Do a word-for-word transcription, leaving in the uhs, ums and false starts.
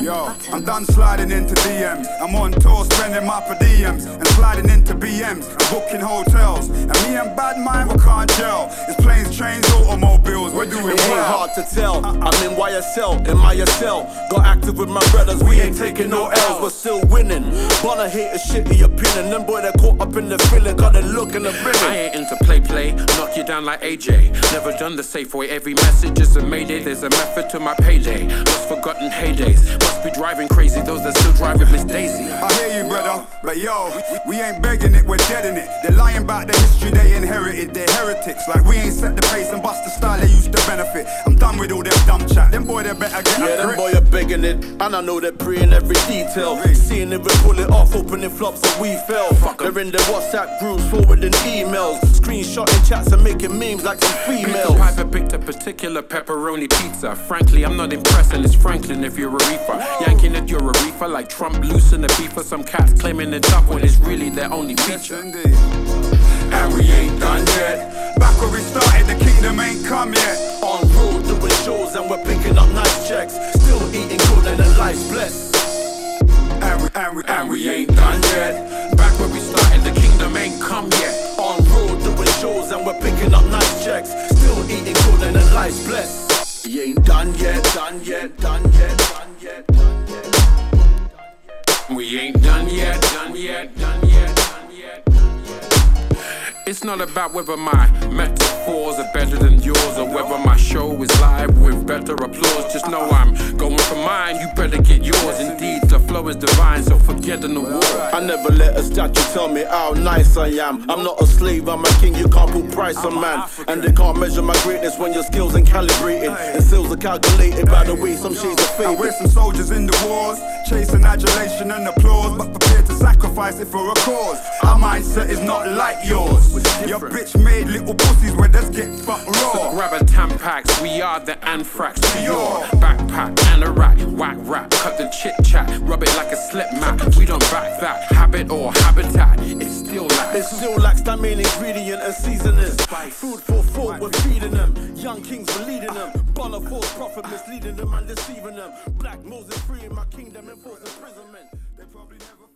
Yo, I'm done sliding into D Ms. I'm on tour spending my per diems and sliding into B Ms and booking hotels. And me and Bad Mind, we can't gel. It's planes, trains, automobiles, we're doing it well. Ain't hard to tell. I'm in Y S L, in my S L. Got active with my brothers, we ain't taking no L's, we're still winning. Wanna hate a shitty opinion. Them boy that caught up in the feeling, got a look and a grinning. I ain't into play play, knock you down like A J. Never done the safe way, every message is a mayday. There's a method to my payday. Lost forgotten heydays. Must be driving crazy, those that still drive with Miss Daisy. I hear you, brother, but yo, we, we ain't begging it, we're dead in it. They're lying about the history they inherited. They're heretics, like we ain't set the pace and bust the style they used to benefit. I'm done with all them dumb chat. Them boy, they better get yeah, a them grip. boy are begging it, and I know they're praying every detail. Seeing if we pull it off, opening flops and we fell. They're in their WhatsApp groups, forwarding emails, screenshotting chats and making memes like some females. Peter Piper picked a particular pepperoni pizza. Frankly, I'm not impressed, and it's Franklin if you're a reefer. Yanking at you're a reefer, like Trump loosen a beef for some cats claiming they're tough when it's really their only feature. And we ain't done yet. Back where we started, the kingdom ain't come yet. On road doing shows and we're picking up nice checks. Still eating good and the life's blessed. And we, and we, and we ain't done yet. Back where we started, the kingdom ain't come yet. On road doing shows and we're picking up nice checks. Still eating good and the life's blessed. We ain't done yet, done yet, done yet, done yet, done yet. We ain't done yet, done yet, done yet, done yet, done yet. It's not about whether my metaphors are better than yours or whether my show is live with better applause. Just know I'm going for mine, you better get yours. Indeed, the flow is divine, so forget an award. I never let a statue tell me how nice I am. I'm not a slave, I'm a king, you can't put price on man. And they can't measure my greatness when your skills ain't calibrated. And sales are calculated by the way some shades are faded. We're some soldiers in the wars, chasing adulation and applause, but prepared to sacrifice it for a cause. Our mindset is not like yours. Your bitch made little pussies where let's get fucked raw. So grab a Tampax, we are the anthrax to your backpack and a rack, whack rap, cut the chit chat, rub it like a slip mat. We don't back that habit or habitat. It still lacks. It still lacks that main ingredient and seasoning. Food for thought, we're feeding them. Young kings, we're leading them. Bonner false prophet misleading them and deceiving them. Black Moses free in my kingdom, enforced imprisonment. They probably never.